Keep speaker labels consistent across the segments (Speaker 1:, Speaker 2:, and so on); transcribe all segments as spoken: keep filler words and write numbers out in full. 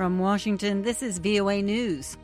Speaker 1: From Washington, this is V O A News.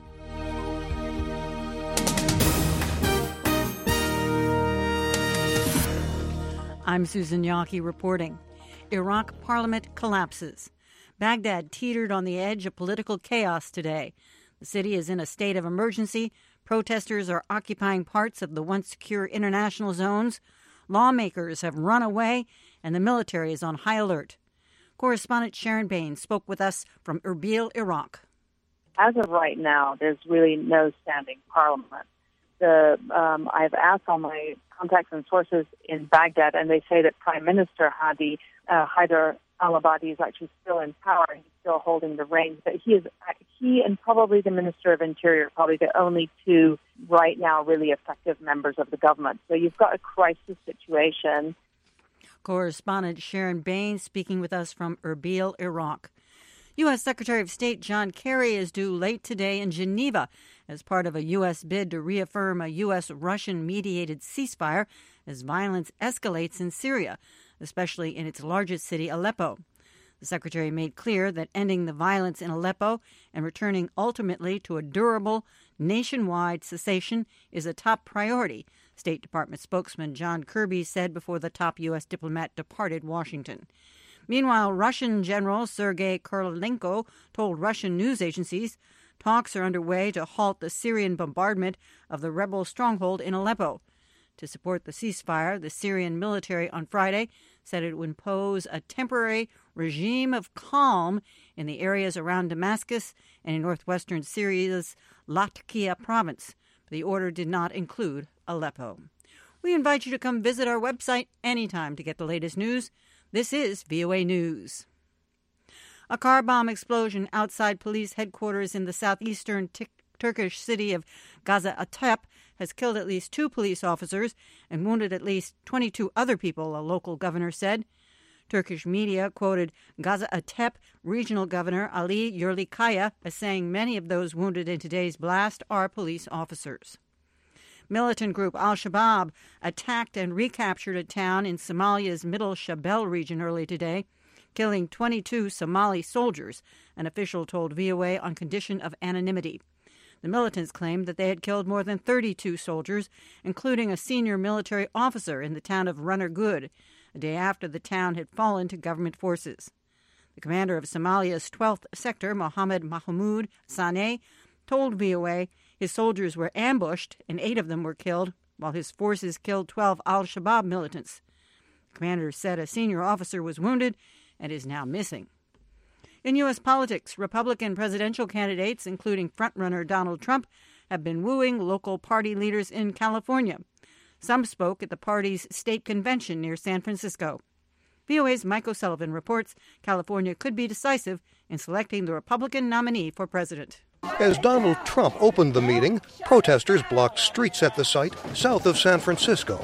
Speaker 1: I'm Susan Yaki reporting. Iraq parliament collapses. Baghdad teetered on the edge of political chaos today. The city is in a state of emergency. Protesters are occupying parts of the once secure international zones. Lawmakers have run away, and the military is on high alert. Correspondent Sharon Bain spoke with us from Erbil, Iraq.
Speaker 2: As of right now, there's really no standing parliament. The um, I've asked all my contacts and sources in Baghdad, and they say that Prime Minister Hadi uh, Haider al-Abadi is actually still in power. He's still holding the reins, but he is he and probably the Minister of Interior are probably the only two right now really effective members of the government. So you've got a crisis situation.
Speaker 1: Correspondent Sharon Bain speaking with us from Erbil, Iraq. U S. Secretary of State John Kerry is due late today in Geneva as part of a U S bid to reaffirm a U S-Russian-mediated ceasefire as violence escalates in Syria, especially in its largest city, Aleppo. The secretary made clear that ending the violence in Aleppo and returning ultimately to a durable, nationwide cessation is a top priority, State Department spokesman John Kirby said before the top U S diplomat departed Washington. Meanwhile, Russian General Sergei Korolenko told Russian news agencies talks are underway to halt the Syrian bombardment of the rebel stronghold in Aleppo. To support the ceasefire, the Syrian military on Friday said it would impose a temporary regime of calm in the areas around Damascus and in northwestern Syria's Latakia province. The order did not include Aleppo. We invite you to come visit our website anytime to get the latest news. This is V O A News. A car bomb explosion outside police headquarters in the southeastern t- Turkish city of Gaziantep has killed at least two police officers and wounded at least twenty-two other people, a local governor said. Turkish media quoted Gaziantep Regional Governor Ali Yerlikaya as saying many of those wounded in today's blast are police officers. Militant group al-Shabaab attacked and recaptured a town in Somalia's Middle Shabelle region early today, killing twenty-two Somali soldiers, an official told V O A on condition of anonymity. The militants claimed that they had killed more than thirty-two soldiers, including a senior military officer in the town of Runner Good, a day after the town had fallen to government forces. The commander of Somalia's twelfth sector, Mohammed Mahmoud Saneh, told V O A his soldiers were ambushed and eight of them were killed, while his forces killed twelve al-Shabaab militants. The commander said a senior officer was wounded and is now missing. In U S politics, Republican presidential candidates, including frontrunner Donald Trump, have been wooing local party leaders in California. Some spoke at the party's state convention near San Francisco. V O A's Mike O'Sullivan reports California could be decisive in selecting the Republican nominee for president.
Speaker 3: As Donald Trump opened the meeting, protesters blocked streets at the site south of San Francisco.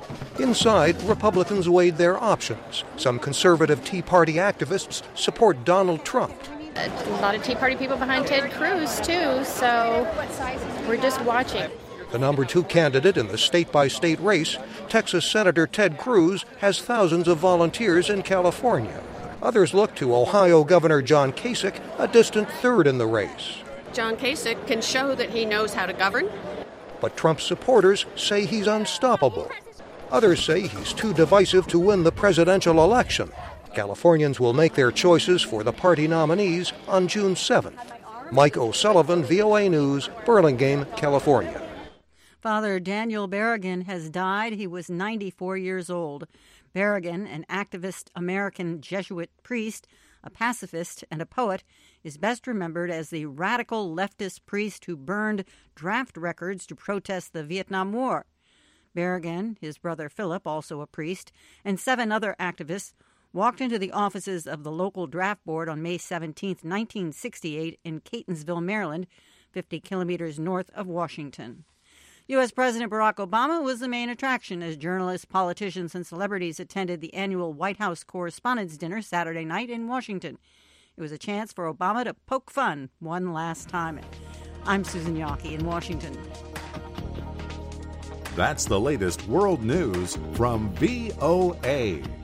Speaker 3: Inside, Republicans weighed their options. Some conservative Tea Party activists support Donald Trump.
Speaker 4: A lot of Tea Party people behind Ted Cruz, too, so we're just watching.
Speaker 3: The number two candidate in the state-by-state race, Texas Senator Ted Cruz, has thousands of volunteers in California. Others look to Ohio Governor John Kasich, a distant third in the race.
Speaker 5: John Kasich can show that he knows how to govern.
Speaker 3: But Trump's supporters say he's unstoppable. Others say he's too divisive to win the presidential election. Californians will make their choices for the party nominees on June seventh. Mike O'Sullivan, V O A News, Burlingame, California.
Speaker 1: Father Daniel Berrigan has died. He was ninety-four years old. Berrigan, an activist American Jesuit priest, a pacifist, and a poet, is best remembered as the radical leftist priest who burned draft records to protest the Vietnam War. Berrigan, his brother Philip, also a priest, and seven other activists walked into the offices of the local draft board on May seventeenth, nineteen sixty-eight in Catonsville, Maryland, fifty kilometers north of Washington. U S. President Barack Obama was the main attraction as journalists, politicians, and celebrities attended the annual White House Correspondents' Dinner Saturday night in Washington. It was a chance for Obama to poke fun one last time. I'm Susan Yaki in Washington.
Speaker 6: That's the latest world news from V O A.